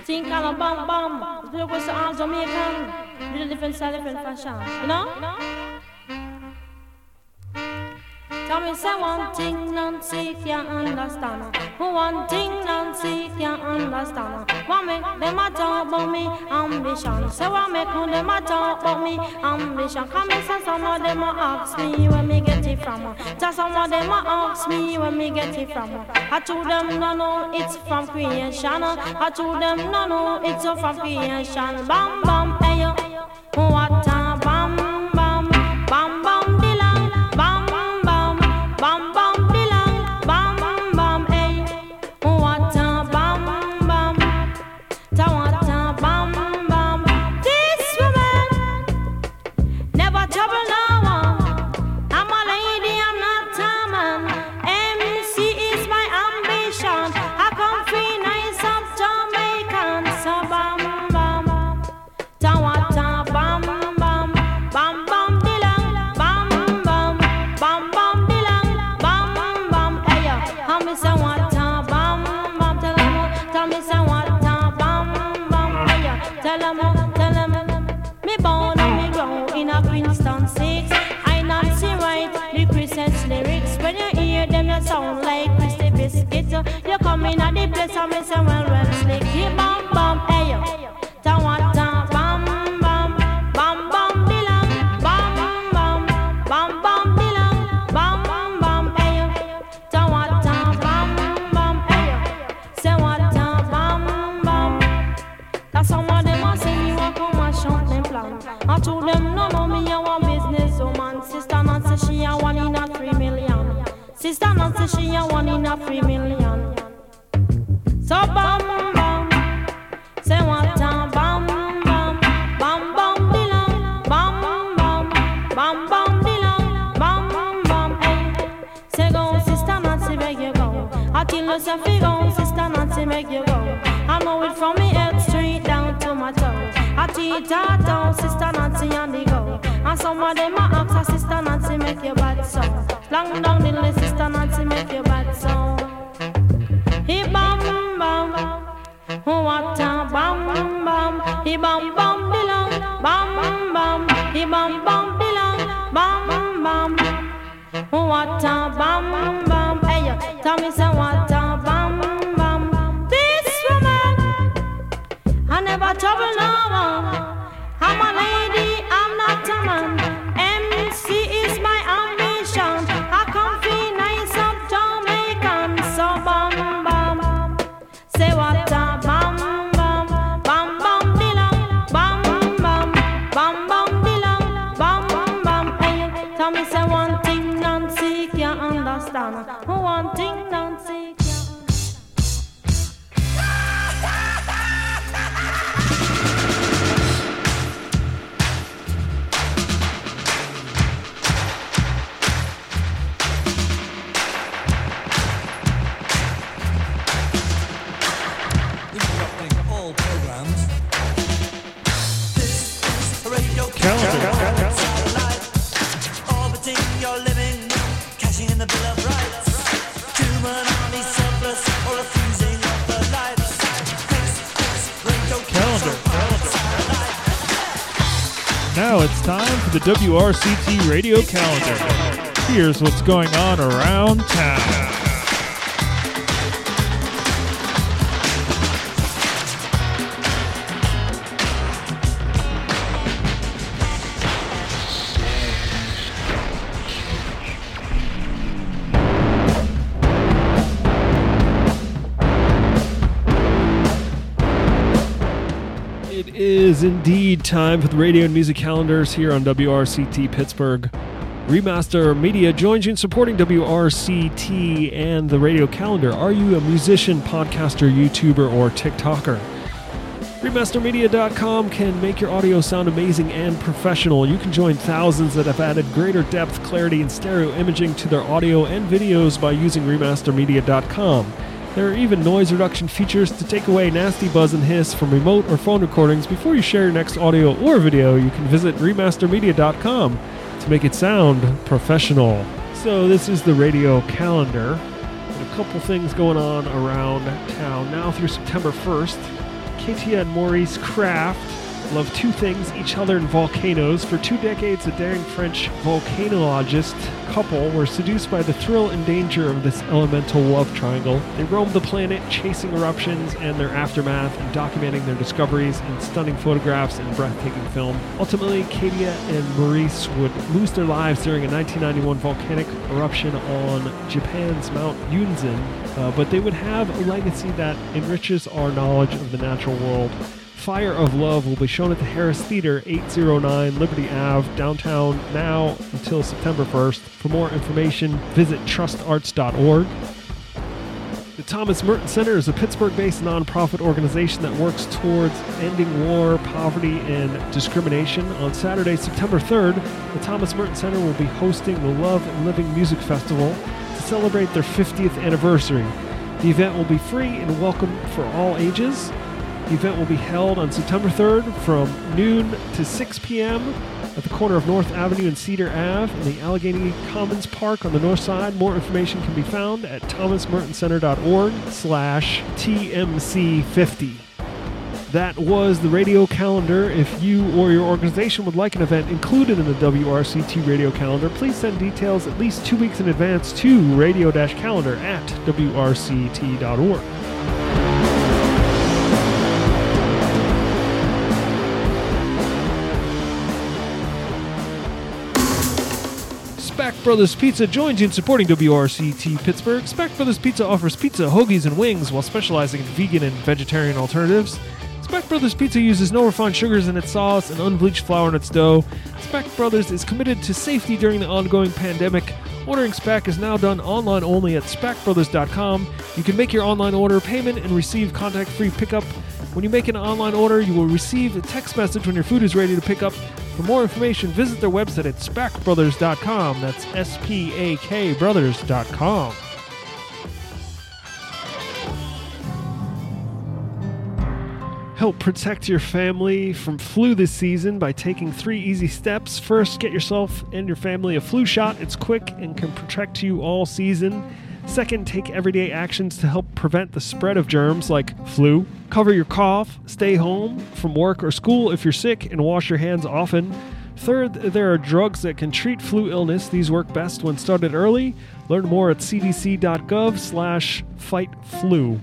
Think of a bam bam. Look what's all Jamaican. With a different style, different fashion. You know? Tell me say one thing Nancy can't understand. One thing Nancy can't understand. What make them a talk about me ambition? Say what make them a talk about me ambition? Come and say some of them a ask me where me get it from. Just some of them a ask me where me get it from. I told them no it's from creation. I told them no it's from creation. Bam bam hey yo, what a bam bam bam bam. Sound like Christy Biscuit. You come in at the place and me say well slick. Hey bam bam hey yo, ta bam bam bam bam dilang, bam bam bam bam dilang, bam bam hey yo, ta bam bam hey yo, say what ta bam bam. That's some of them a say you a come and shout them plan. I told them no me a one business woman. Sister Nancy she a 1 in a 3 million. Sister Nancy, she a 1 in a 3 million. So bam bam, say what a bam bam, bam bam dilang, bam bam, bam bam dilang, bam bam hey. Say go, Sister Nancy, make you go. I tell you say fi go, Sister Nancy, make you go. I know it from me head straight down to my toe. I teach her down, Sister Nancy on the go. And some of them a ask her, Sister Nancy, make you bad so. Long down the list, Sister Nancy, make you bad song. He bam bam, what a bam bam. He bam bam dilang, bam bam. He bam bam dilang, bam bam. What a bam bam. Hey yo, tell me say what a bam bam. This woman, I never trouble no one. I'm a lady, I'm not a man. MC is my ambition. I come feel nice up Jamaican. So bam bam, say what a bam bam, bam bam dilang, bam bam, bam bam dilang, bam bam. Hey, tell me say one thing Nancy can't understand. One thing Nancy can't. Now it's time for the WRCT Radio Calendar. Here's what's going on around town. It is indeed time for the radio and music calendars here on WRCT Pittsburgh. Remaster Media joins you in supporting WRCT and the radio calendar. Are you a musician, podcaster, YouTuber, or TikToker? Remastermedia.com can make your audio sound amazing and professional. You can join thousands that have added greater depth, clarity, and stereo imaging to their audio and videos by using Remastermedia.com. There are even noise reduction features to take away nasty buzz and hiss from remote or phone recordings. Before you share your next audio or video, you can visit Remastermedia.com to make it sound professional. So this is the radio calendar. And a couple things going on around town. Now through September 1st, Katia and Maurice Kraft love two things, each other and volcanoes. For 2 decades, a daring French volcanologist couple were seduced by the thrill and danger of this elemental love triangle. They roamed the planet, chasing eruptions and their aftermath and documenting their discoveries in stunning photographs and breathtaking film. Ultimately, Katia and Maurice would lose their lives during a 1991 volcanic eruption on Japan's Mount Yunzin, but they would have a legacy that enriches our knowledge of the natural world. Fire of Love will be shown at the Harris Theater, 809 Liberty Ave, downtown, now until September 1st. For more information, visit trustarts.org. The Thomas Merton Center is a Pittsburgh-based nonprofit organization that works towards ending war, poverty, and discrimination. On Saturday, September 3rd, the Thomas Merton Center will be hosting the Love and Living Music Festival to celebrate their 50th anniversary. The event will be free and welcome for all ages. The event will be held on September 3rd from noon to 6 p.m. at the corner of North Avenue and Cedar Ave in the Allegheny Commons Park on the north side. More information can be found at thomasmertoncenter.org/TMC50. That was the radio calendar. If you or your organization would like an event included in the WRCT radio calendar, please send details at least 2 weeks in advance to radio-calendar@wrct.org. Speck Brothers Pizza joins you in supporting WRCT Pittsburgh. Speck Brothers Pizza offers pizza, hoagies, and wings while specializing in vegan and vegetarian alternatives. Speck Brothers Pizza uses no refined sugars in its sauce and unbleached flour in its dough. Speck Brothers is committed to safety during the ongoing pandemic. Ordering Speck is now done online only at speckbrothers.com. You can make your online order, payment, and receive contact-free pickup. When you make an online order, you will receive a text message when your food is ready to pick up. For more information, visit their website at speckbrothers.com. That's SPAK brothers.com. Help protect your family from flu this season by taking 3 easy steps. First, get yourself and your family a flu shot. It's quick and can protect you all season. Second, take everyday actions to help prevent the spread of germs like flu. Cover your cough, stay home from work or school if you're sick, and wash your hands often. Third, there are drugs that can treat flu illness. These work best when started early. Learn more at cdc.gov/fightflu.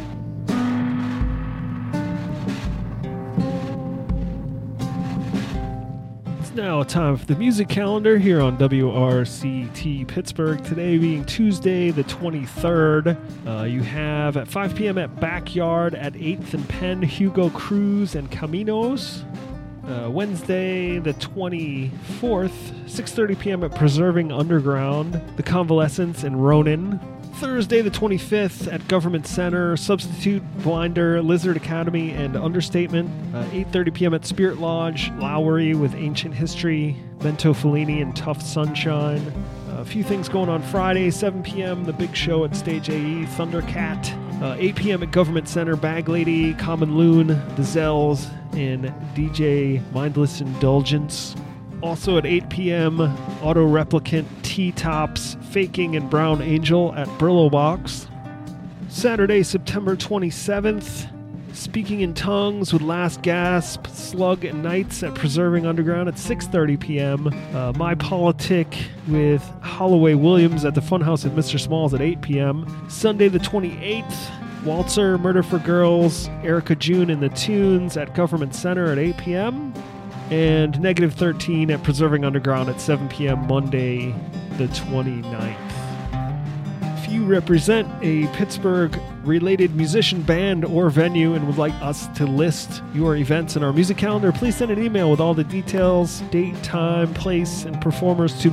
Now time for the music calendar here on WRCT Pittsburgh. Today being Tuesday the 23rd. You have at 5 p.m. at Backyard at 8th and Penn, Hugo Cruz and Caminos. Wednesday the 24th, 6:30 p.m. at Preserving Underground, The Convalescents and Ronin. Thursday the 25th at Government Center, Substitute, Blinder, Lizard Academy, and Understatement. 8:30 p.m. at Spirit Lodge, Lowry with Ancient History, Mento Fellini, and Tough Sunshine. A few things going on Friday, 7 p.m. The Big Show at Stage AE, Thundercat. 8 p.m. at Government Center, Bag Lady, Common Loon, The Zells, and DJ Mindless Indulgence. Also at 8 p.m., Auto Replicant, T-Tops, Faking, and Brown Angel at Brillo Box. Saturday, September 27th, Speaking in Tongues with Last Gasp, Slug and Nights at Preserving Underground at 6:30 p.m. My Politic with Holloway Williams at the Funhouse at Mr. Smalls at 8 p.m. Sunday the 28th, Waltzer, Murder for Girls, Erica June and the Tunes at Government Center at 8 p.m. And Negative 13 at Preserving Underground at 7 p.m. Monday the 29th. If you represent a Pittsburgh-related musician, band, or venue and would like us to list your events in our music calendar, please send an email with all the details, date, time, place, and performers to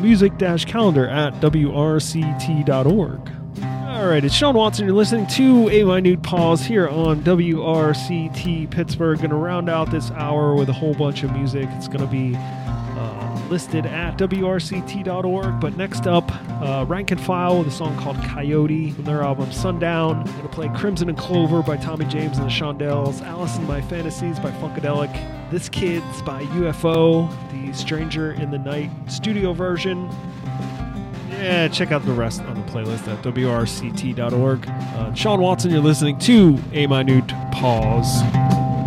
music-calendar@wrct.org. All right, it's Sean Watson. You're listening to A Minute Pause here on WRCT Pittsburgh. Going to round out this hour with a whole bunch of music. It's going to be listed at WRCT.org. But next up, Rank and File with a song called Coyote from their album Sundown. I'm going to play Crimson and Clover by Tommy James and the Shondells, Alice in My Fantasies by Funkadelic, This Kid's by UFO, the Stranger in the Night studio version. Yeah, check out the rest on the playlist at WRCT.org. Sean Watson, you're listening to A Minute Pause.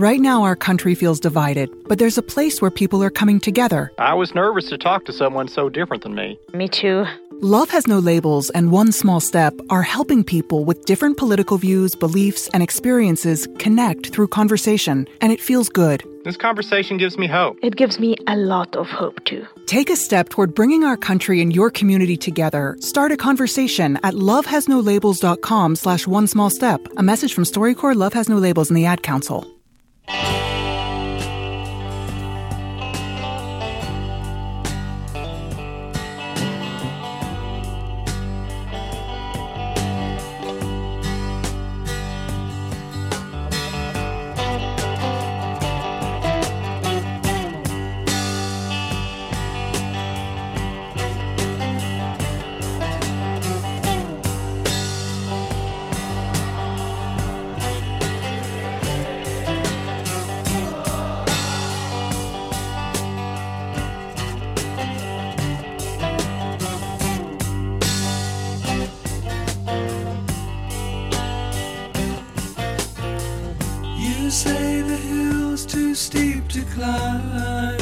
Right now, our country feels divided, but there's a place where people are coming together. I was nervous to talk to someone so different than me. Me too. Love Has No Labels and One Small Step are helping people with different political views, beliefs, and experiences connect through conversation, and it feels good. This conversation gives me hope. It gives me a lot of hope too. Take a step toward bringing our country and your community together. Start a conversation at lovehasnolabels.com/onesmallstep. A message from StoryCorps, Love Has No Labels, and the Ad Council. Say the hill's too steep to climb.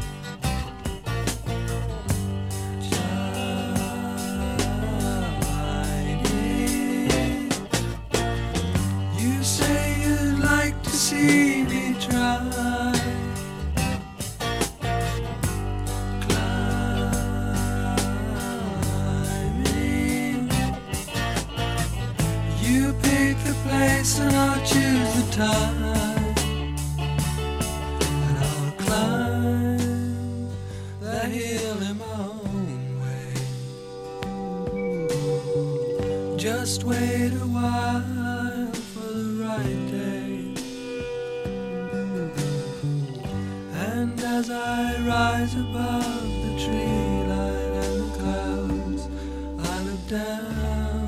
You say you'd like to see me try. Climbing. You pick the place and I'll choose the time. Just wait a while for the right day. And as I rise above the tree line and the clouds, I look down,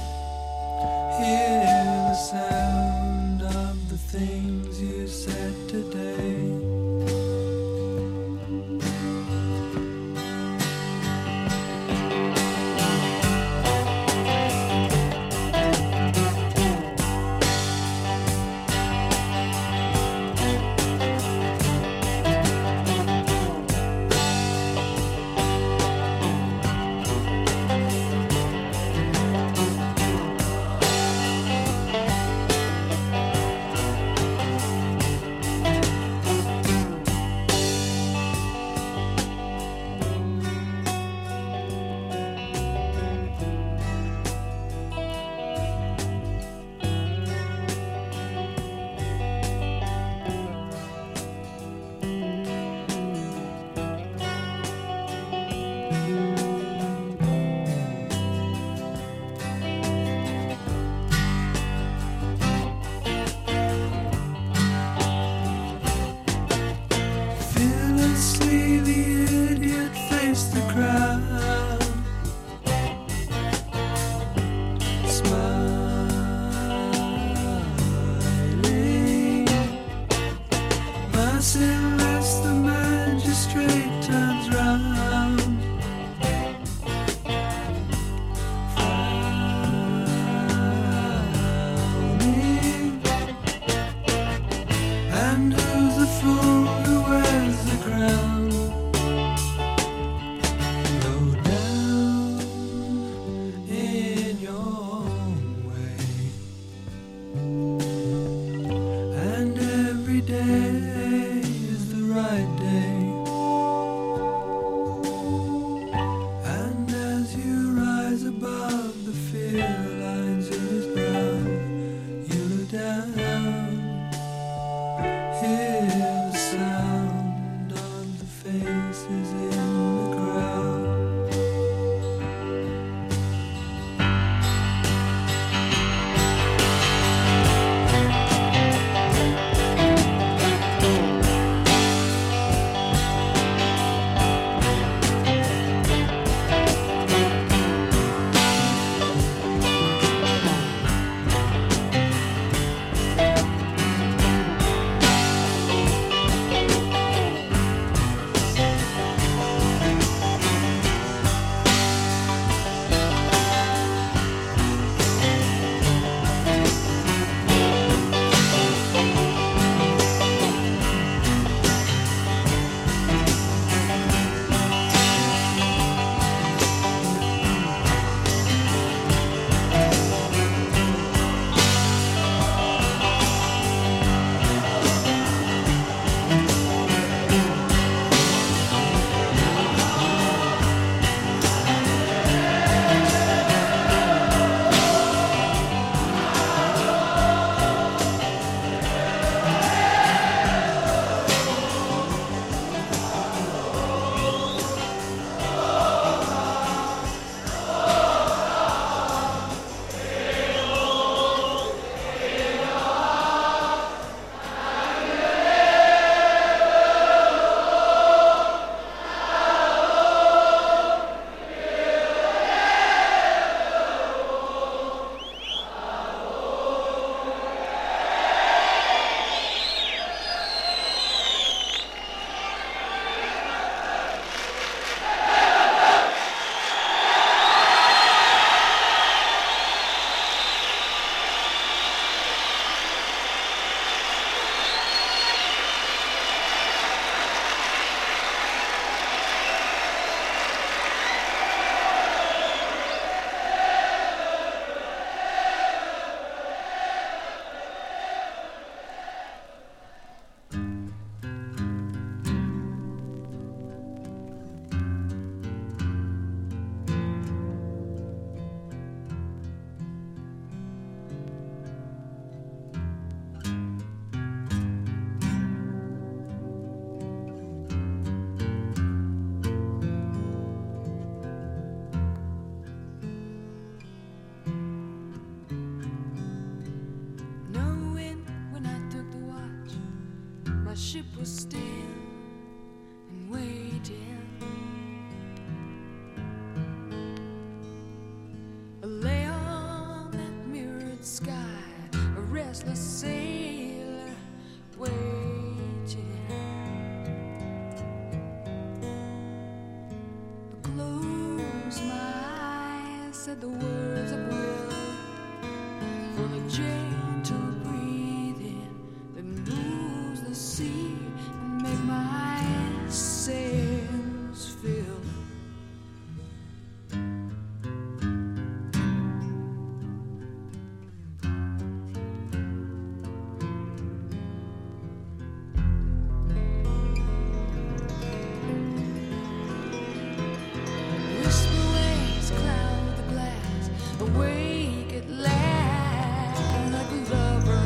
hear the sound of the things you said today. ship was still and waiting. I lay on that mirrored sky, a restless sailor waiting. I closed my eyes, said the words of will, for the gentle breathing that moves the sea and make my sails fill. Whisper waves cloud the glass, awake at last like a lover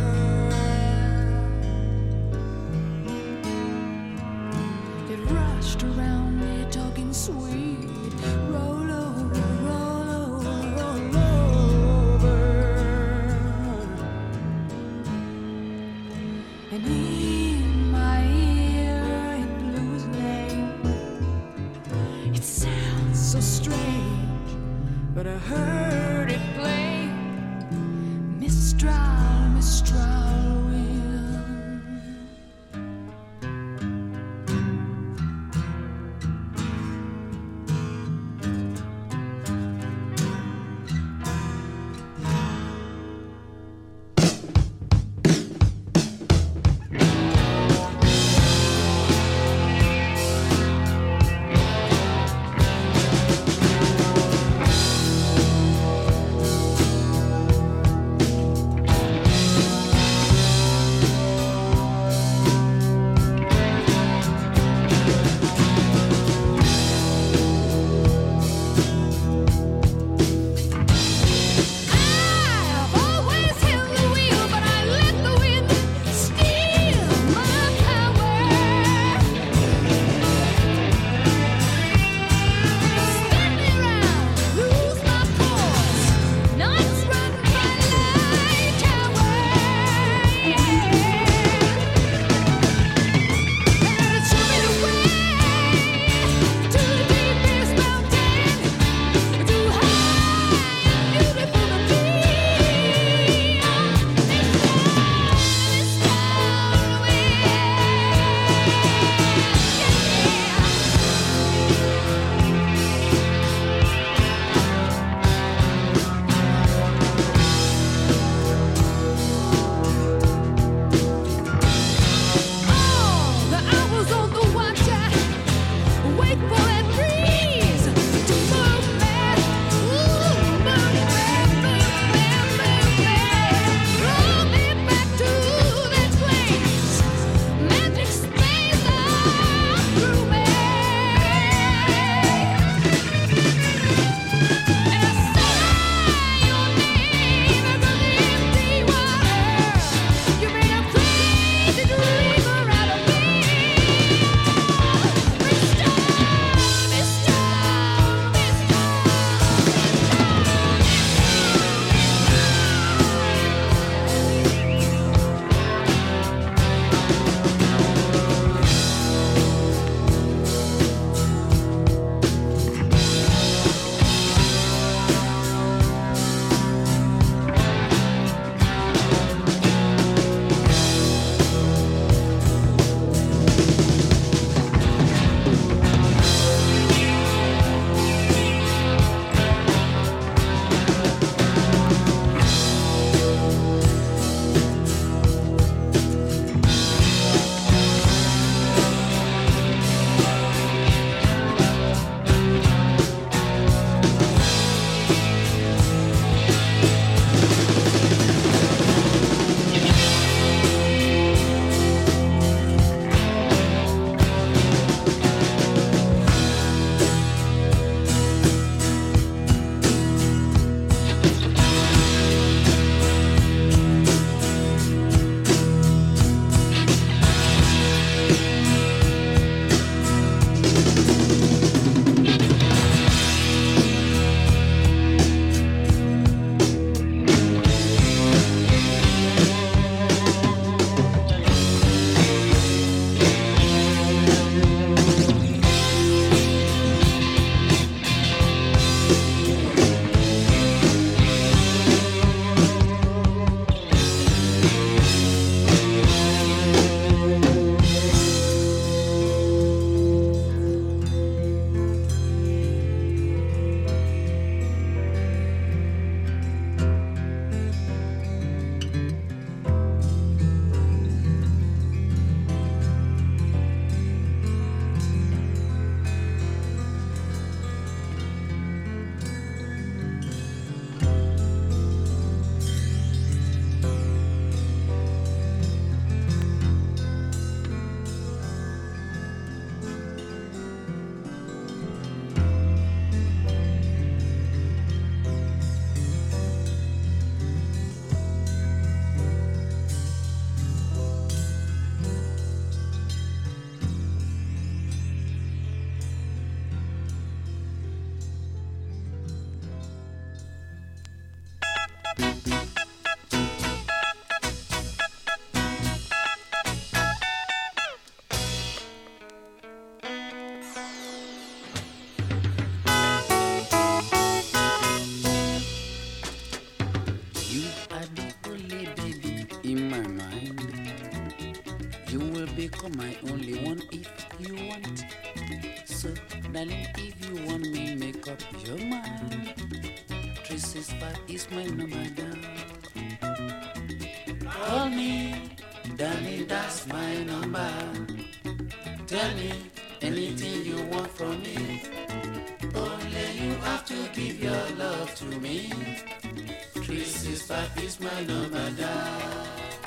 in my mind. You will become my only one if you want. So, darling, if you want me, make up your mind. 365 is my number down. Call me, darling, that's my number. Tell me anything you want from me. Only you have to give your love to me. 365 is my number down.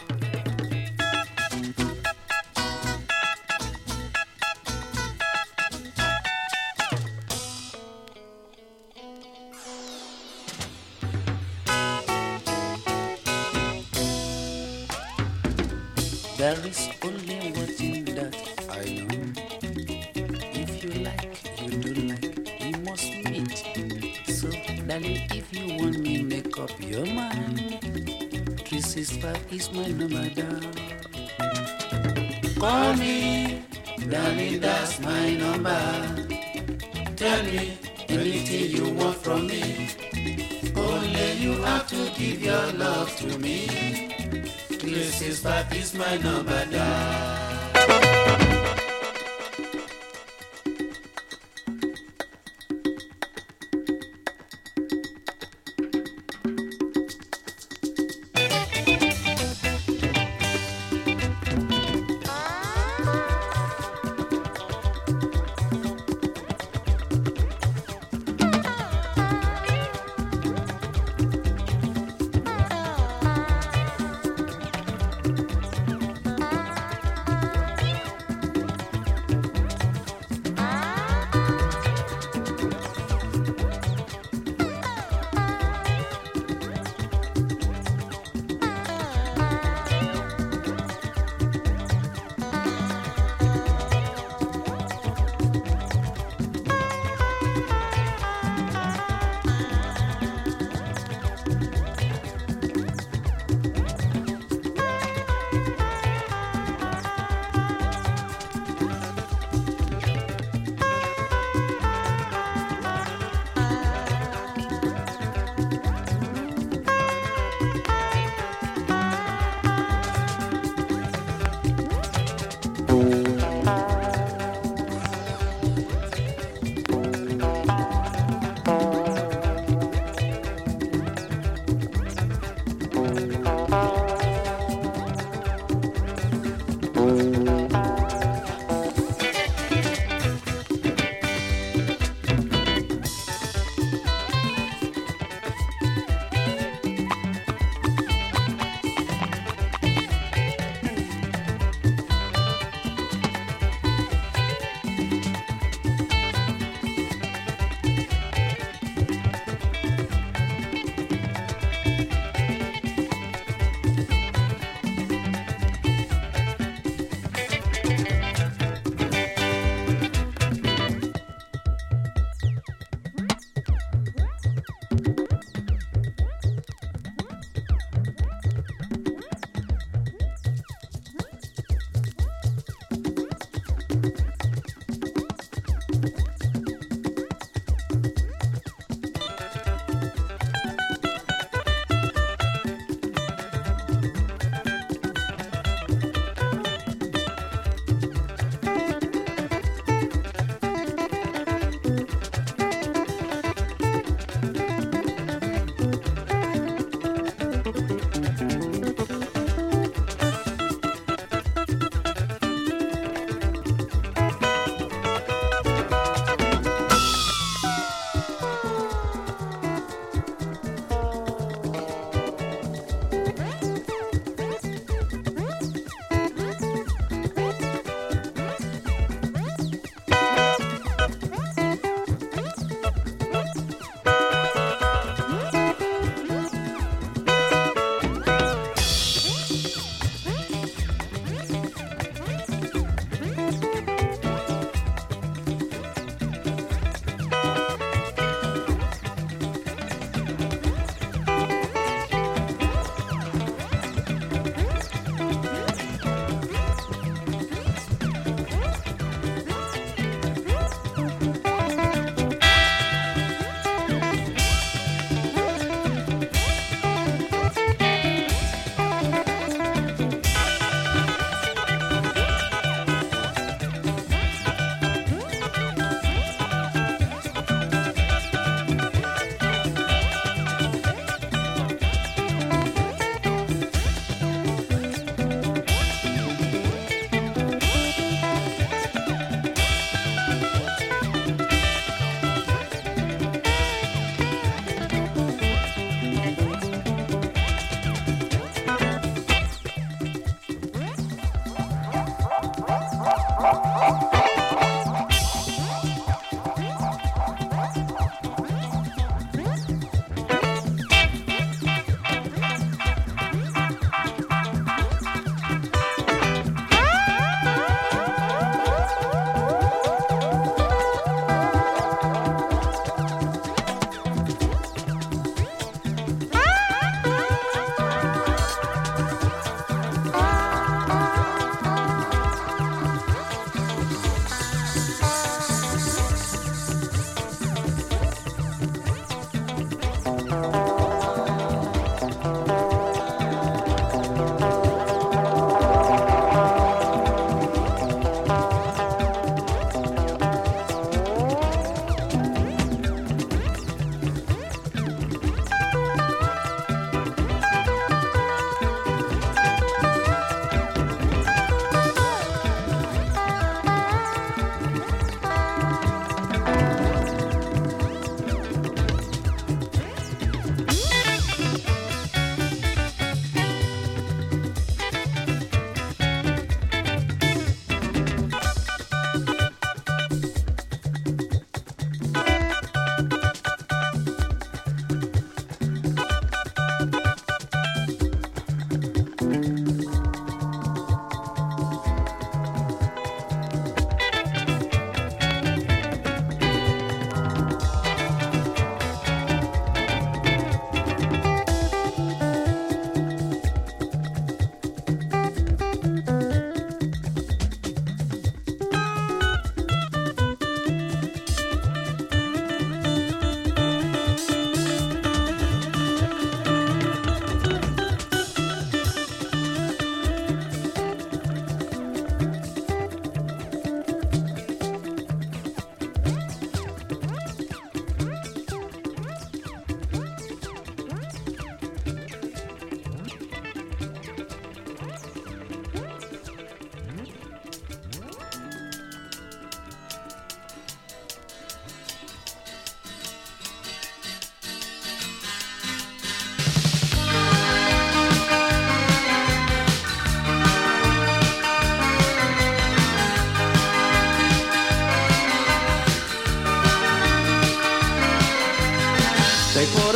There is only one thing that I know. If you like, you do like, we must meet. So, darling, if you want me, make up your mind. 365 is my number down. Call me, darling, that's my number. Tell me anything you want from me. Only you have to give your love to me. 365 is my number down.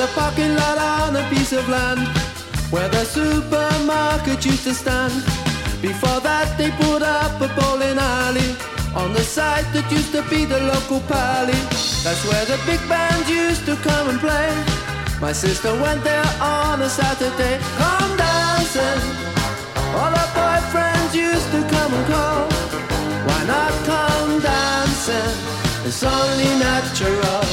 a parking lot on a piece of land where the supermarket used to stand. Before that they put up a bowling alley on the site that used to be the local pally. That's where the big band used to come and play. My sister went there on a Saturday. Come dancing, all her boyfriends used to come and call. Why not come dancing? It's only natural.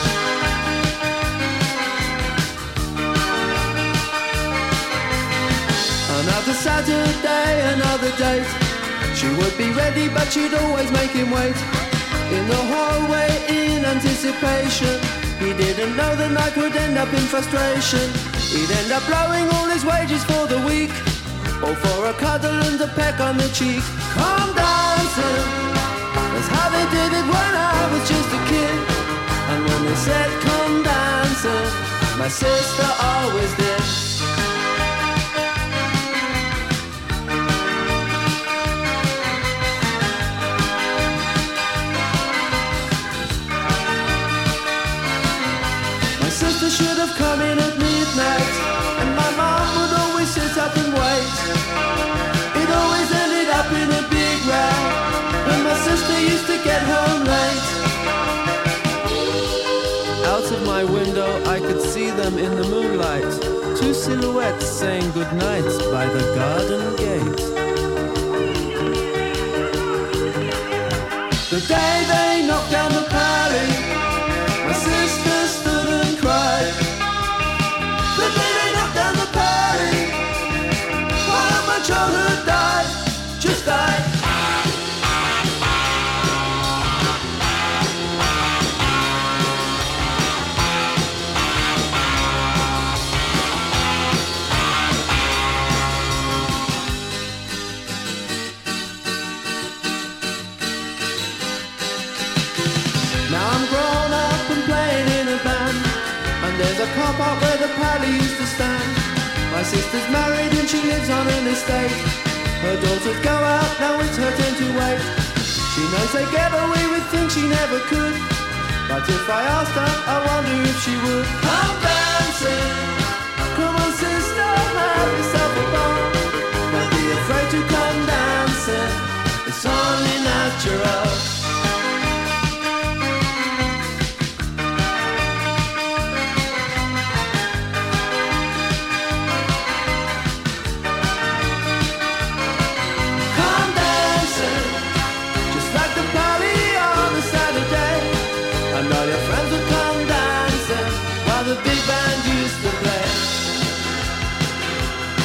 Another Saturday, another date. She would be ready, but she'd always make him wait in the hallway in anticipation. He didn't know the night would end up in frustration. He'd end up blowing all his wages for the week, or for a cuddle and a peck on the cheek. Come dancing, that's how they did it when I was just a kid. And when they said come dancing, my sister always did. Should have come in at midnight, and my mom would always sit up and wait. It always ended up in a big row when my sister used to get home late. Out of my window I could see them in the moonlight, two silhouettes saying goodnight by the garden gate. The day they knocked down the pally, my sister stood and cried. The day they knocked down the pally, while my childhood died, just died. Now I'm grown up and playing in a band, and there's a car park where the pally used to stand. My sister's married and she lives on an estate. Her daughters go out, now it's her turn to wait. She knows they get away with things she never could, but if I asked her, I wonder if she would. Come dancing, come on sister, have yourself a ball. Don't be afraid to come dancing, it's only natural. And all your friends would come dancing while the big band used to play.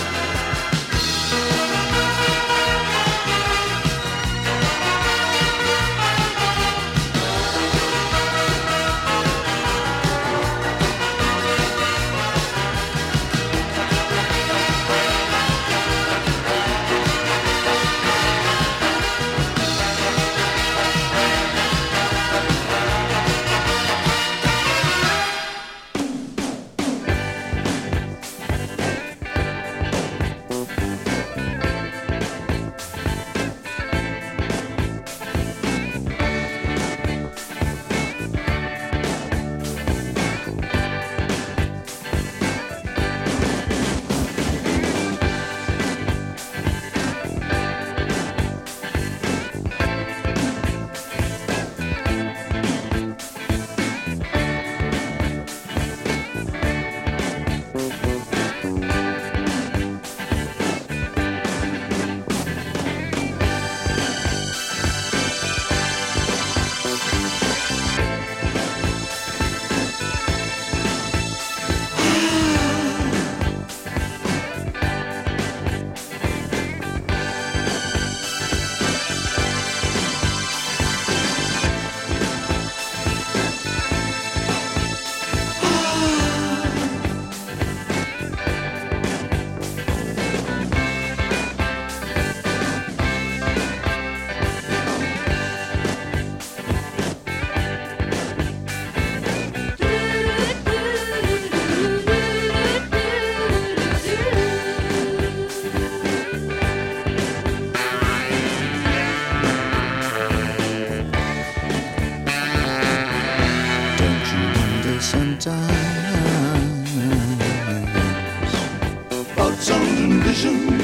vision.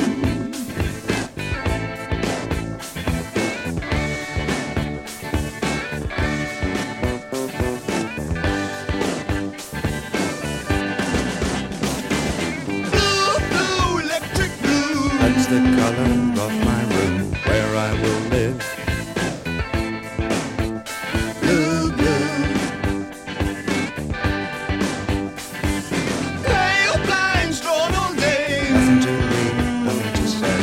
That's the color of my room where I will live. Blue, blue. Pale blinds drawn all day. Nothing to read, nothing to say.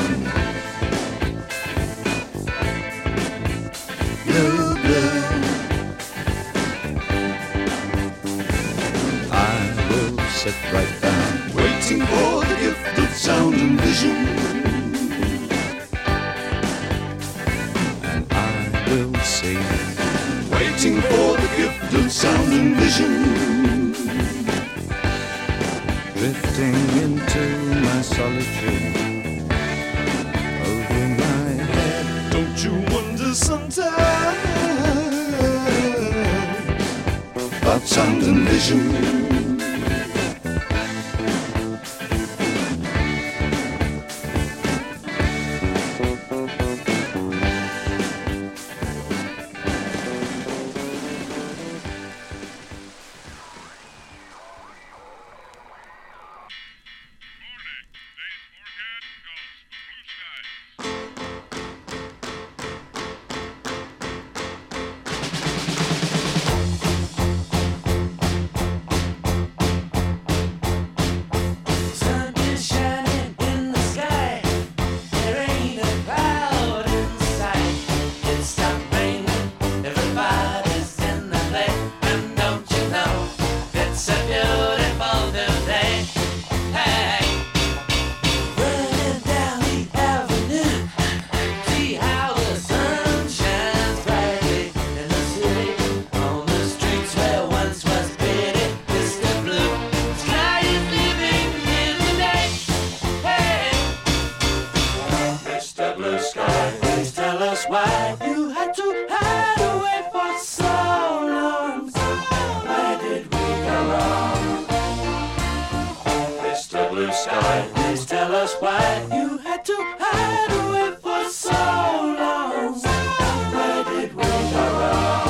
Blue, blue. I will sit right down, Waiting for the gift of sound and vision. and I will sing. Waiting for the gift of sound and vision. Drifting into my solitude. Over my head, Don't you wonder sometimes about sound and vision? Sun is shining in the sky. There ain't a cloud in sight. It stopped raining. Everybody's in the play. And don't you know, it's a beautiful new day. Hey, running down the avenue. See how the sun shines brightly in the city. On the streets where once was pity, Mr. Blue Sky is living here today. Hey, Mr. Blue Sky, please tell us why you had to hide away for so long. Where did we go wrong? Mr. Blue Sky, please tell us why you had to hide away for so long. Where did we go wrong?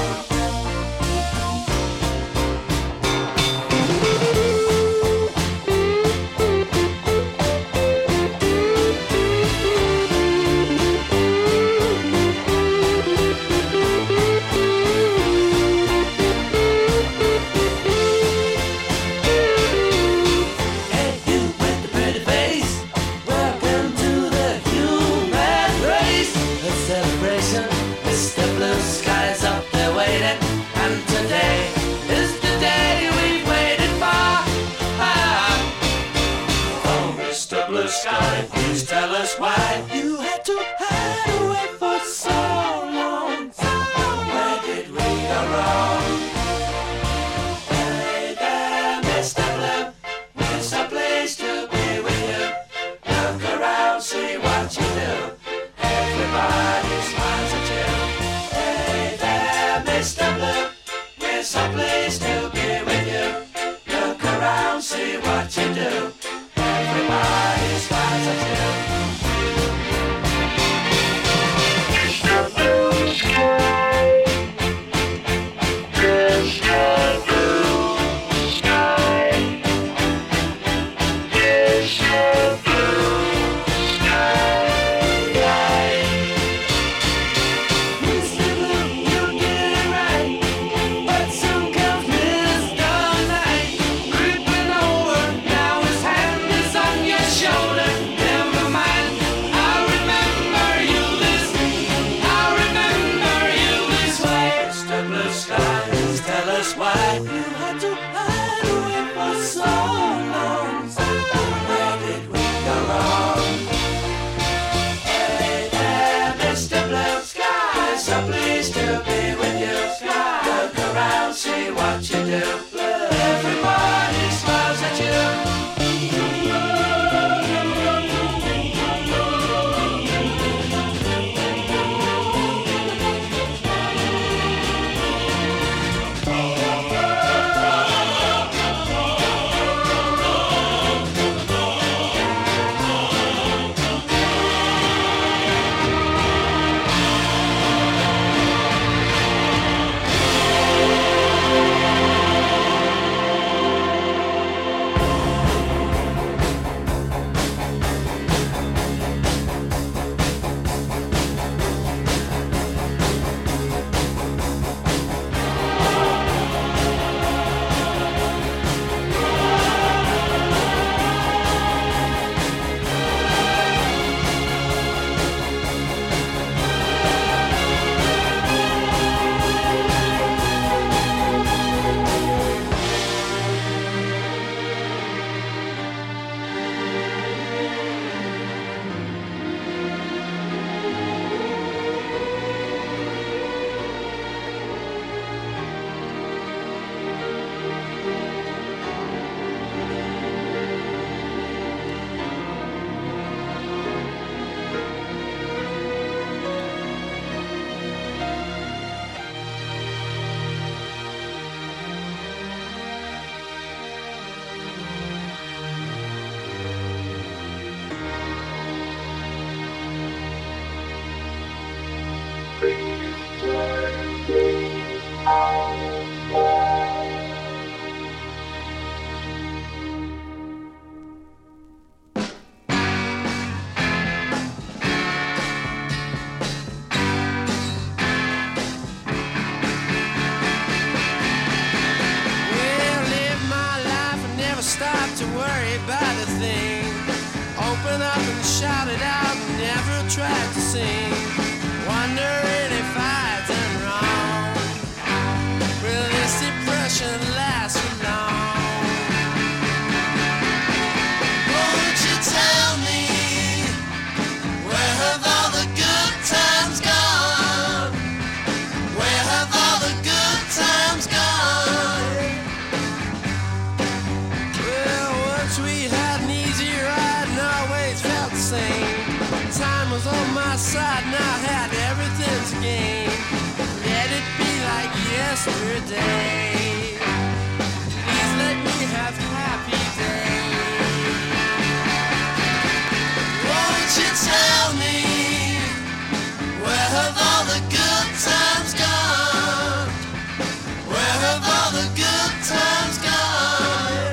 Hey, you with the pretty face, welcome to the human race. A celebration, Mr. Blue Sky's up there waiting, and today is the day we've waited for. Oh, Mr. Blue Sky, please tell us why you had to hide away for so long. Where did we go wrong? Hey there, Mr. Blue, it's a place to be with you. Look around, see what you do. Everybody smiles at you. Hey there, Mr. Blue, it's a place to be with you. Look around, see what you do. Everybody smiles at you. Creeping over, now his hand is on your shoulder. Never tried to sing, wondering if I'd done wrong. Will this depression last for long? Won't you tell me, where have all the good times gone? Where have all the good times gone? Well, once we had an easy ride and always felt the same. Time was on my side and I had everything to gain. Let it be like yesterday. Please let me have happy days. Won't you tell me, where have all the good times gone? Where have all the good times gone?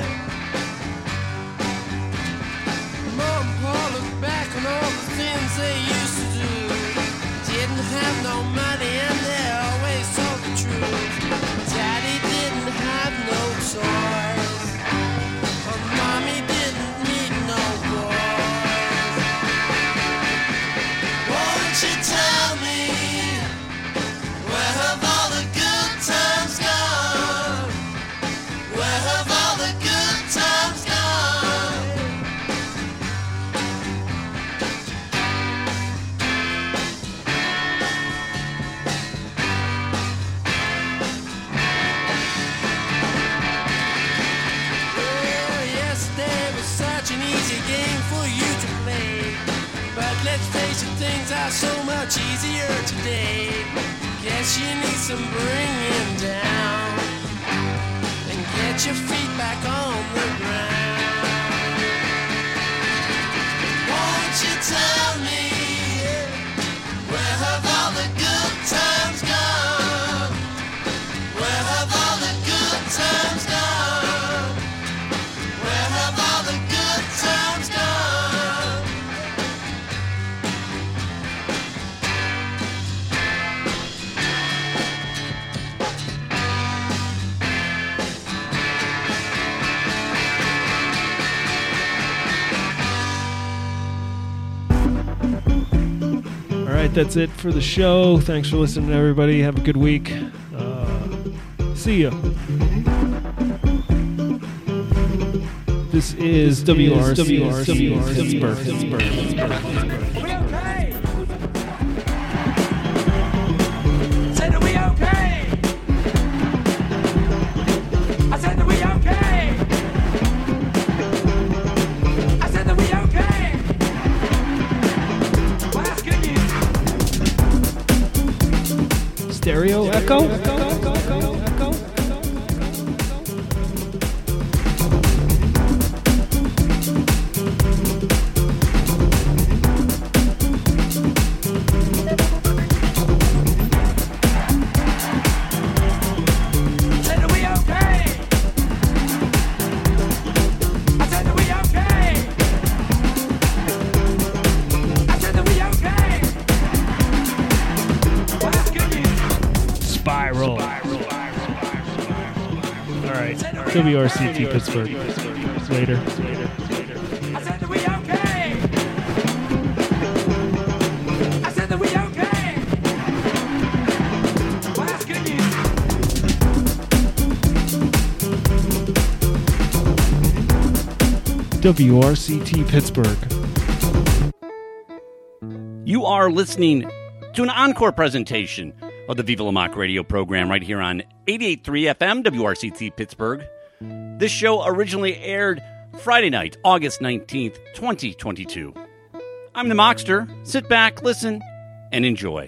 Mom and Pa look back on all the things they used to do. Didn't have no money and they always told the truth. Daddy didn't have no toys, and Mommy didn't need no boys. Won't you tell me, where have all the good times gone? Where have all the good times gone? Well, yesterday was such an easy game for you to play. But let's face it, things are so much easier today. Guess you need some bringing down and get your feet back on the ground. Won't you tell me, where have all the good times gone? Where have all the good times gone? Where have all the good times gone? All right, that's it for the show. Thanks for listening, everybody. Have a good week. See ya. This is WRC Pittsburgh. Said, are we okay? I said, are we okay? I said, are we okay? Well, asking you. Stereo echo? Said, are we okay? I said, are we okay? I said, are we okay? Well, asking you. Spiral. All right, WRCT Pittsburgh. Later. I said, are we okay? I said, are we okay? Well, asking you. WRCT Pittsburgh. You are listening to an encore presentation of the Viva La Mock radio program right here on 88.3 FM, WRCT Pittsburgh. This show originally aired Friday night, August 19th, 2022. I'm the Mockster. Sit back, listen, and enjoy.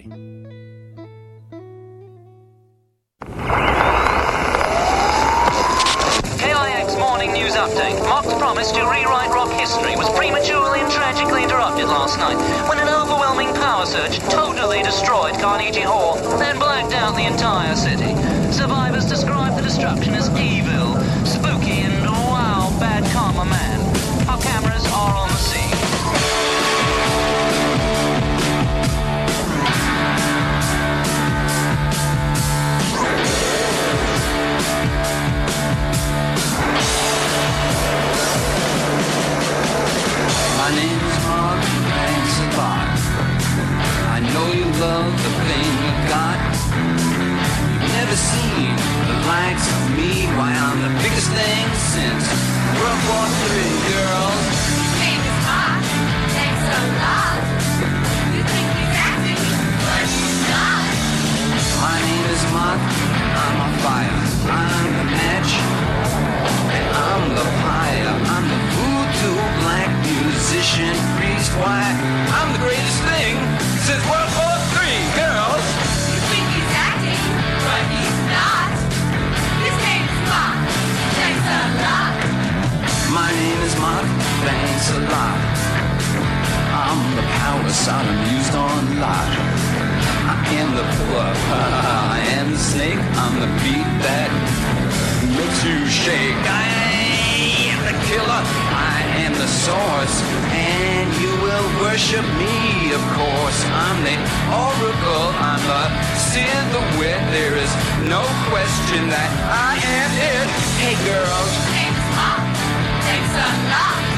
KIX Morning News Update. Mock's promise to rewrite rock history was prematurely and tragically interrupted last night when an overwhelming power surge totally destroyed Carnegie Hall, then blacked out the entire city. Survivors describe the destruction as evil, spooky, and wow, bad karma man. Our cameras are on the scene. My name is Mark Van Sabine. love the thing you got. You've never seen the likes of me. Why, I'm the biggest thing since World War III, girls. His name is Mark. Thanks a lot. You think he's acting, but he's not. My name is Mark. I'm a fire. I'm the match. And I'm the pyre. I'm the voodoo black musician priest. Why, I'm the greatest thing since World War III, girls. You think he's acting, but he's not. His name is Mark. Thanks a lot. My name is Mark. Thanks a lot. I'm the power Sodom used on Lot. I am the plug. I am the snake. I'm the beat that makes you shake. I am the killer. I am the source. And you will worship me, of course. I'm the oracle. I'm the Sid the wit. There is no question that I am it. Hey, girls. His name is Mark. Thanks a lot.